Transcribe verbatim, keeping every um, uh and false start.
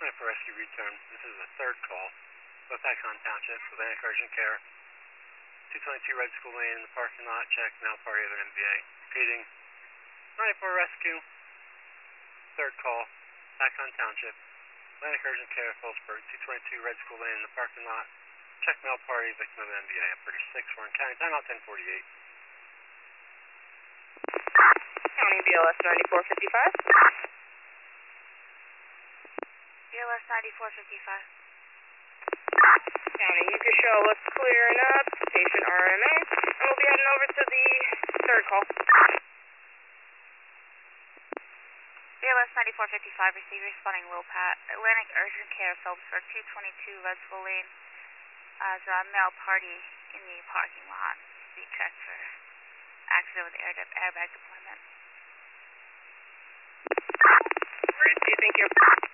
twenty-four Rescue Return. This is the third call. Both Icon Township, Atlantic Urgent Care. two twenty-two Red School Lane in the parking lot. Check, now party of an M V A. Repeating. ninety-four Rescue. Third call. Icon Township. Atlantic Urgent Care, Phillipsburg. two twenty-two Red School Lane in the parking lot. Check, mail party, victim of an M V A. Operator six, Warren County. Timeout ten forty-eight. County B L S ninety-four fifty-five. B L S ninety-four fifty-five. County, you can show us clearing up, patient R M A, and we'll be heading over to the third call. B L S ninety-four fifty-five, receive responding Will Pat. Atlantic Urgent Care, Phillipsburg, two twenty-two Red School Lane. As a male party in the parking lot. Be checked for accident with air airbag deployment. Where do you think you're